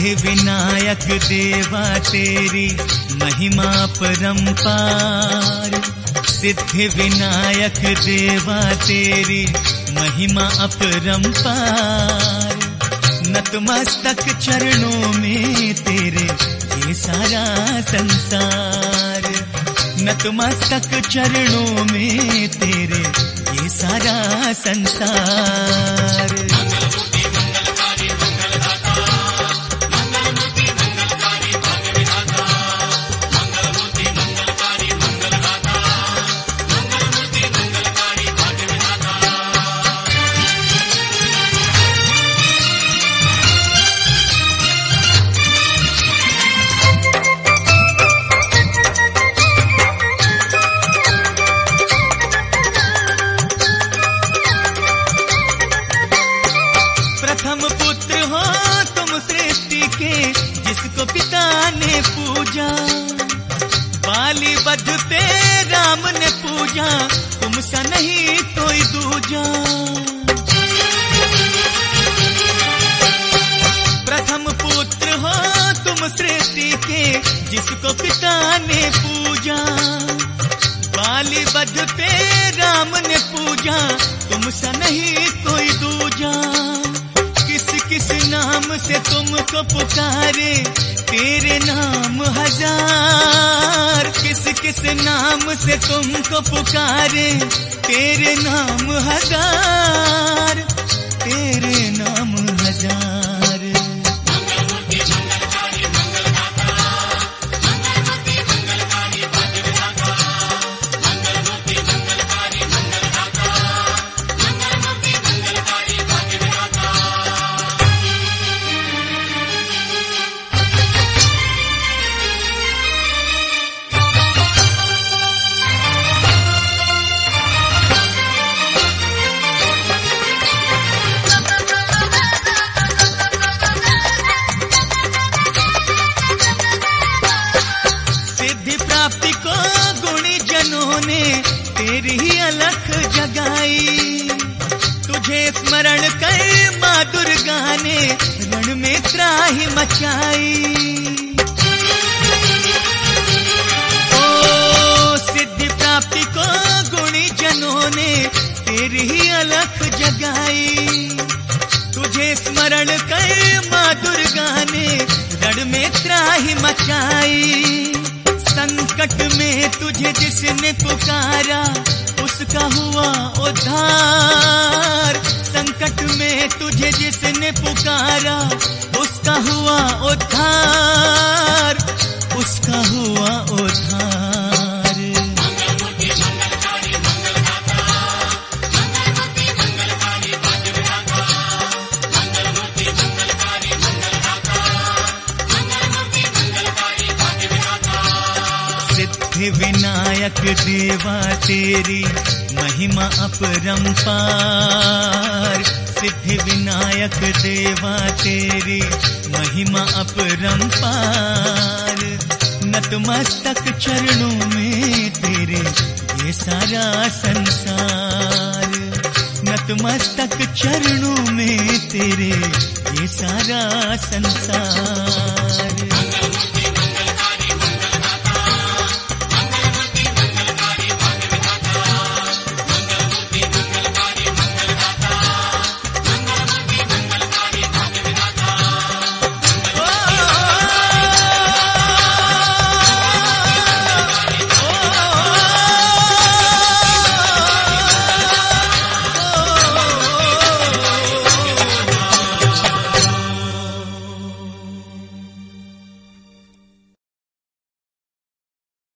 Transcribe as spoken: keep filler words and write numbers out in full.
सिद्धि विनायक देवा तेरी महिमा परंपार। सिद्धि विनायक देवा तेरी महिमा अपरंपार। नतमस्तक चरणों में तेरे ये सारा संसार। नतमस्तक चरणों में तेरे ये सारा संसार। प्रथम पुत्र हो तुम सृष्टि के जिसको पिता ने पूजा। बाली वध पे राम ने पूजा, तुमसा नहीं कोई दूजा। प्रथम पुत्र हो तुम सृष्टि के जिसको पिता ने पूजा। बाली वध पे राम ने पूजा, तुमसा नहीं कोई दूजा। किस किस नाम से तुमको पुकारे तेरे नाम हजार। किस किस नाम से तुमको पुकारे तेरे नाम हजार। तेरे नाम हजार। प्राप्ति को गुणी जनों ने तेरी ही अलख जगाई। तुझे स्मरण कर माँ दुर्गा ने रण में त्राहि मचाई। ओ सिद्धि प्राप्ति को गुणी जनों ने तेरी ही अलख जगाई। तुझे स्मरण कर माँ दुर्गा ने रण में त्राहि मचाई। संकट में तुझे जिसने पुकारा उसका हुआ उद्धार। संकट में तुझे जिसने पुकारा उसका हुआ उद्धार। उसका हुआ उद्धार। सिद्धि विनायक देवा तेरी महिमा अपरंपार। सिद्धि विनायक देवा तेरी महिमा अपरंपार। नतमस्तक चरणों में तेरे ये सारा संसार। नतमस्तक चरणों में तेरे ये सारा संसार।